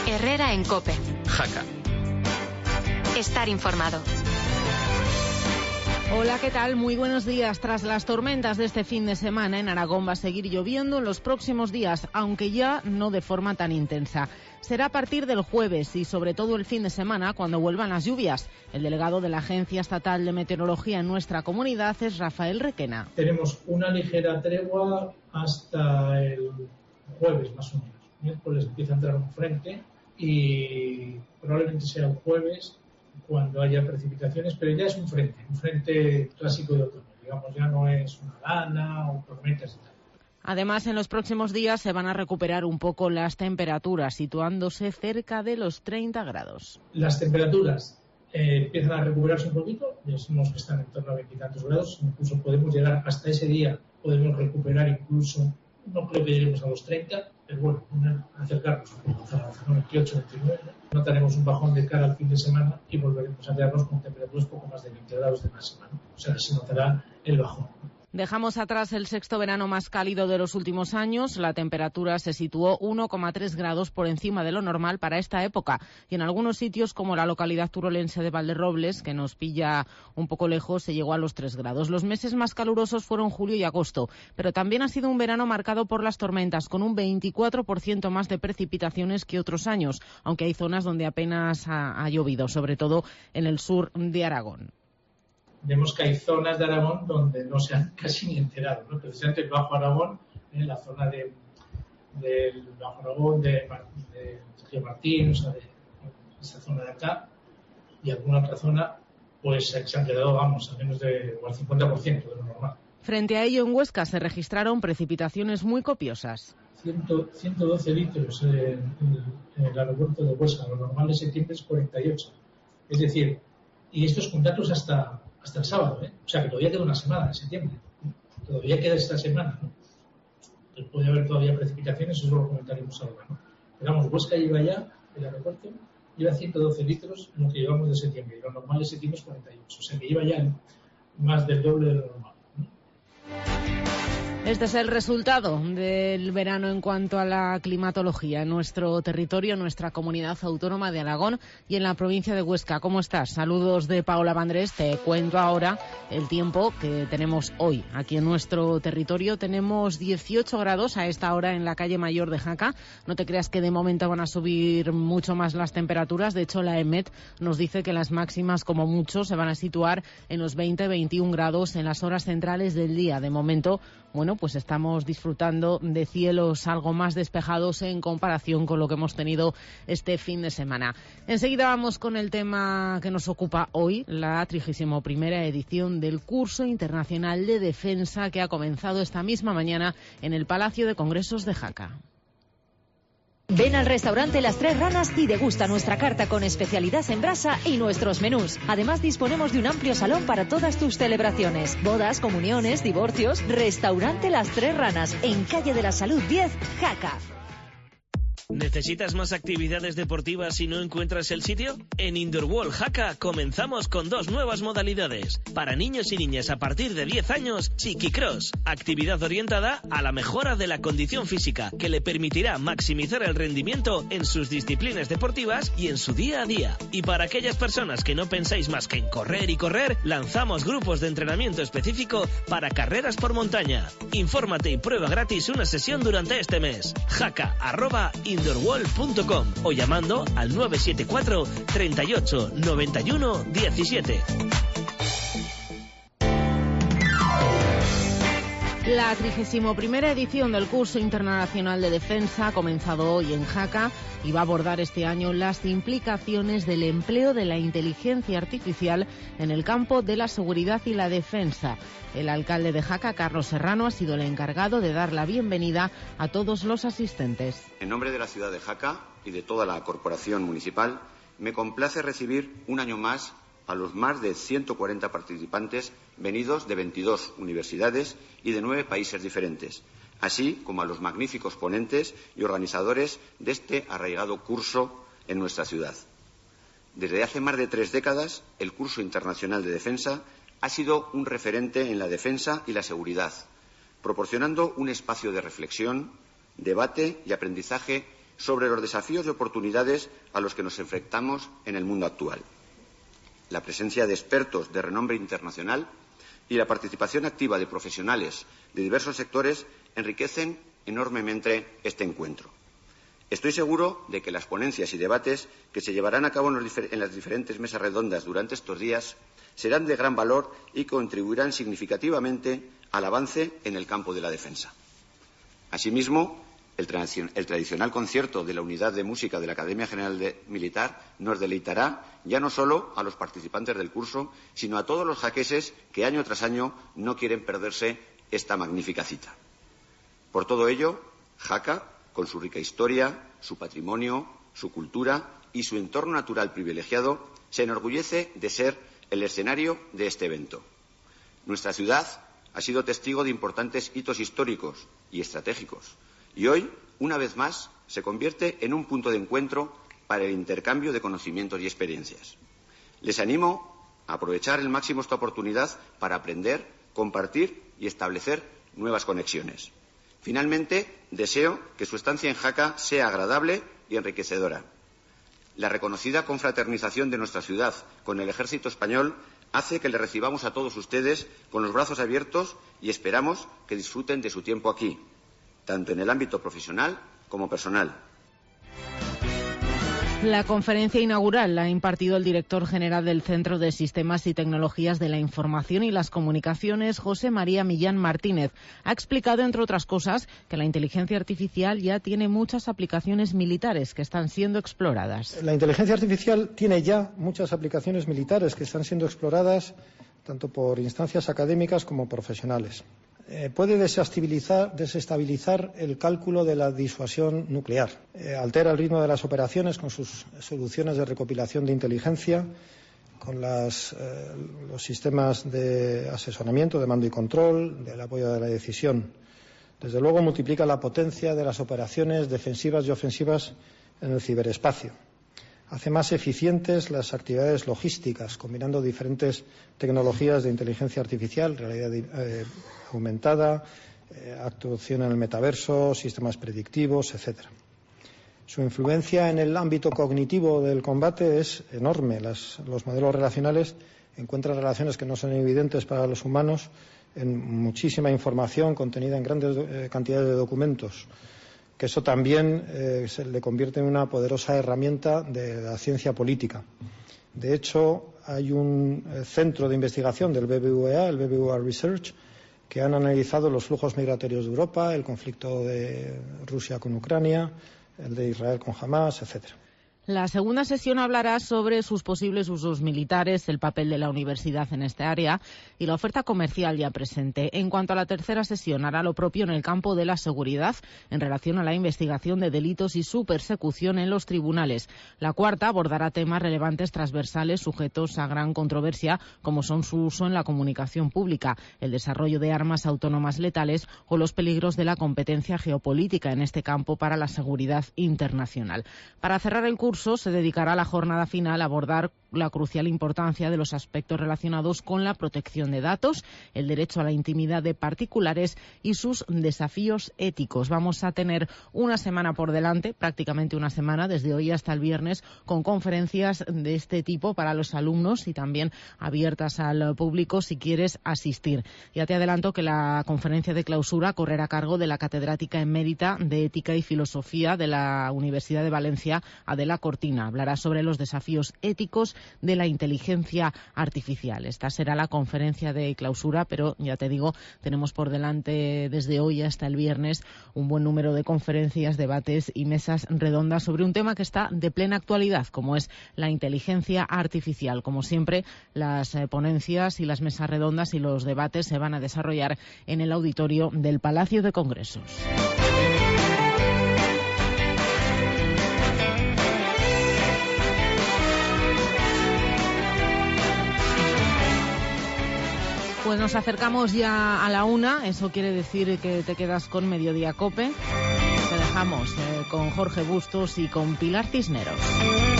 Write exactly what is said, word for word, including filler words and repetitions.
Herrera en COPE. Jaca. Estar informado. Hola, ¿qué tal? Muy buenos días. Tras las tormentas de este fin de semana, en Aragón va a seguir lloviendo en los próximos días, aunque ya no de forma tan intensa. Será a partir del jueves y sobre todo el fin de semana cuando vuelvan las lluvias. El delegado de la Agencia Estatal de Meteorología en nuestra comunidad es Rafael Requena. Tenemos una ligera tregua hasta el jueves más o menos. Miércoles empieza a entrar un frente y probablemente sea el jueves cuando haya precipitaciones, pero ya es un frente, un frente clásico de otoño, digamos, ya no es una lana o tormentas y tal. Además, en los próximos días se van a recuperar un poco las temperaturas, situándose cerca de los treinta grados. Las temperaturas eh, empiezan a recuperarse un poquito, ya sabemos que están en torno a veintitantos grados, incluso podemos llegar hasta ese día, podemos recuperar incluso, no creo que lleguemos a los treinta, pero bueno, acercarnos a los veintiocho, veintinueve, notaremos un bajón de cara al fin de semana y volveremos a quedarnos con temperaturas poco más de veinte grados de máxima, ¿no? O sea que se notará el bajón. Dejamos atrás el sexto verano más cálido de los últimos años. La temperatura se situó uno coma tres grados por encima de lo normal para esta época. Y en algunos sitios, como la localidad turolense de Valderrobles, que nos pilla un poco lejos, se llegó a los tres grados. Los meses más calurosos fueron julio y agosto. Pero también ha sido un verano marcado por las tormentas, con un veinticuatro por ciento más de precipitaciones que otros años, aunque hay zonas donde apenas ha, ha llovido, sobre todo en el sur de Aragón. Vemos que hay zonas de Aragón donde no se han casi ni enterado, ¿no? Precisamente el Bajo Aragón, en la zona de, del Bajo Aragón, de, de Sergio Martín, o sea, de esta zona de acá, y alguna otra zona, pues se han quedado, vamos, a menos de o al cincuenta por ciento de lo normal. Frente a ello, en Huesca se registraron precipitaciones muy copiosas. ciento doce litros en, en, en el aeropuerto de Huesca, lo normal de septiembre es cuarenta y ocho. Es decir, y estos con datos hasta... hasta el sábado, ¿eh? O sea que todavía queda una semana de septiembre, todavía queda esta semana, ¿no? Entonces puede haber todavía precipitaciones, eso lo comentaremos ahora, ¿no? Pero vamos, Huesca lleva ya, el aeropuerto, lleva ciento doce litros en lo que llevamos de septiembre, y lo normal de septiembre es cuarenta y ocho, o sea que lleva ya más del doble de lo normal, ¿no? Este es el resultado del verano en cuanto a la climatología en nuestro territorio, en nuestra comunidad autónoma de Aragón y en la provincia de Huesca. ¿Cómo estás? Saludos de Paola Vandrés. Te cuento ahora el tiempo que tenemos hoy. Aquí en nuestro territorio tenemos dieciocho grados a esta hora en la calle Mayor de Jaca. No te creas que de momento van a subir mucho más las temperaturas. De hecho, la EMET nos dice que las máximas, como mucho, se van a situar en los veinte, veintiún grados en las horas centrales del día. De momento, bueno, pues estamos disfrutando de cielos algo más despejados en comparación con lo que hemos tenido este fin de semana. Enseguida vamos con el tema que nos ocupa hoy, la trigésima primera edición del Curso Internacional de Defensa que ha comenzado esta misma mañana en el Palacio de Congresos de Jaca. Ven al restaurante Las Tres Ranas y degusta nuestra carta con especialidad en brasa y nuestros menús. Además, disponemos de un amplio salón para todas tus celebraciones, bodas, comuniones, divorcios. Restaurante Las Tres Ranas, en Calle de la Salud diez, Jaca. ¿Necesitas más actividades deportivas y no encuentras el sitio? En Indoor World Jaca comenzamos con dos nuevas modalidades. Para niños y niñas a partir de diez años, Chiquicross, actividad orientada a la mejora de la condición física, que le permitirá maximizar el rendimiento en sus disciplinas deportivas y en su día a día. Y para aquellas personas que no pensáis más que en correr y correr, lanzamos grupos de entrenamiento específico para carreras por montaña. Infórmate y prueba gratis una sesión durante este mes. Jaca, arroba indoorworld punto com o llamando al nueve siete cuatro, treinta y ocho, noventa y uno, diecisiete. La trigésima primera edición del Curso Internacional de Defensa ha comenzado hoy en Jaca y va a abordar este año las implicaciones del empleo de la inteligencia artificial en el campo de la seguridad y la defensa. El alcalde de Jaca, Carlos Serrano, ha sido el encargado de dar la bienvenida a todos los asistentes. En nombre de la ciudad de Jaca y de toda la corporación municipal, me complace recibir un año más a los más de ciento cuarenta participantes venidos de veintidós universidades y de nueve países diferentes, así como a los magníficos ponentes y organizadores de este arraigado curso en nuestra ciudad. Desde hace más de tres décadas, el Curso Internacional de Defensa ha sido un referente en la defensa y la seguridad, proporcionando un espacio de reflexión, debate y aprendizaje sobre los desafíos y oportunidades a los que nos enfrentamos en el mundo actual. La presencia de expertos de renombre internacional y la participación activa de profesionales de diversos sectores enriquecen enormemente este encuentro. Estoy seguro de que las ponencias y debates que se llevarán a cabo en, los en las diferentes mesas redondas durante estos días serán de gran valor y contribuirán significativamente al avance en el campo de la defensa. Asimismo, el, tradicion el tradicional concierto de la Unidad de Música de la Academia General de Militar nos deleitará ya no solo a los participantes del curso, sino a todos los jaqueses que año tras año no quieren perderse esta magnífica cita. Por todo ello, Jaca, con su rica historia, su patrimonio, su cultura y su entorno natural privilegiado, se enorgullece de ser el escenario de este evento. Nuestra ciudad ha sido testigo de importantes hitos históricos y estratégicos y hoy, una vez más, se convierte en un punto de encuentro para el intercambio de conocimientos y experiencias. Les animo a aprovechar al máximo esta oportunidad para aprender, compartir y establecer nuevas conexiones. Finalmente, deseo que su estancia en Jaca sea agradable y enriquecedora. La reconocida confraternización de nuestra ciudad con el Ejército Español hace que le recibamos a todos ustedes con los brazos abiertos y esperamos que disfruten de su tiempo aquí, tanto en el ámbito profesional como personal. La conferencia inaugural la ha impartido el director general del Centro de Sistemas y Tecnologías de la Información y las Comunicaciones, José María Millán Martínez. Ha explicado, entre otras cosas, que la inteligencia artificial ya tiene muchas aplicaciones militares que están siendo exploradas. La inteligencia artificial tiene ya muchas aplicaciones militares que están siendo exploradas tanto por instancias académicas como profesionales. Eh, puede desestabilizar, desestabilizar el cálculo de la disuasión nuclear. Eh, altera el ritmo de las operaciones con sus soluciones de recopilación de inteligencia, con las, eh, los sistemas de asesoramiento, de mando y control, del apoyo de la decisión. Desde luego, multiplica la potencia de las operaciones defensivas y ofensivas en el ciberespacio. Hace más eficientes las actividades logísticas, combinando diferentes tecnologías de inteligencia artificial, realidad eh, aumentada, eh, actuación en el metaverso, sistemas predictivos, etcétera. Su influencia en el ámbito cognitivo del combate es enorme. Las, los modelos relacionales encuentran relaciones que no son evidentes para los humanos en muchísima información contenida en grandes eh, cantidades de documentos, que eso también eh, se le convierte en una poderosa herramienta de la ciencia política. De hecho, hay un eh, centro de investigación del B B V A, el B B V A Research, que han analizado los flujos migratorios de Europa, el conflicto de Rusia con Ucrania, el de Israel con Hamás, etcétera. La segunda sesión hablará sobre sus posibles usos militares, el papel de la universidad en esta área y la oferta comercial ya presente. En cuanto a la tercera sesión, hará lo propio en el campo de la seguridad en relación a la investigación de delitos y su persecución en los tribunales. La cuarta abordará temas relevantes transversales sujetos a gran controversia, como son su uso en la comunicación pública, el desarrollo de armas autónomas letales o los peligros de la competencia geopolítica en este campo para la seguridad internacional. Para cerrar el curso, se dedicará a la jornada final a abordar la crucial importancia de los aspectos relacionados con la protección de datos, el derecho a la intimidad de particulares y sus desafíos éticos. Vamos a tener una semana por delante, prácticamente una semana, desde hoy hasta el viernes, con conferencias de este tipo para los alumnos y también abiertas al público si quieres asistir. Ya te adelanto que la conferencia de clausura correrá a cargo de la catedrática emérita de Ética y Filosofía de la Universidad de Valencia, Adela Cortina. Hablará sobre los desafíos éticos de la inteligencia artificial. Esta será la conferencia de clausura, pero ya te digo, tenemos por delante desde hoy hasta el viernes un buen número de conferencias, debates y mesas redondas sobre un tema que está de plena actualidad, como es la inteligencia artificial. Como siempre, las eh, ponencias y las mesas redondas y los debates se van a desarrollar en el auditorio del Palacio de Congresos. Pues nos acercamos ya a la una, eso quiere decir que te quedas con Mediodía Cope. Te dejamos eh, con Jorge Bustos y con Pilar Cisneros.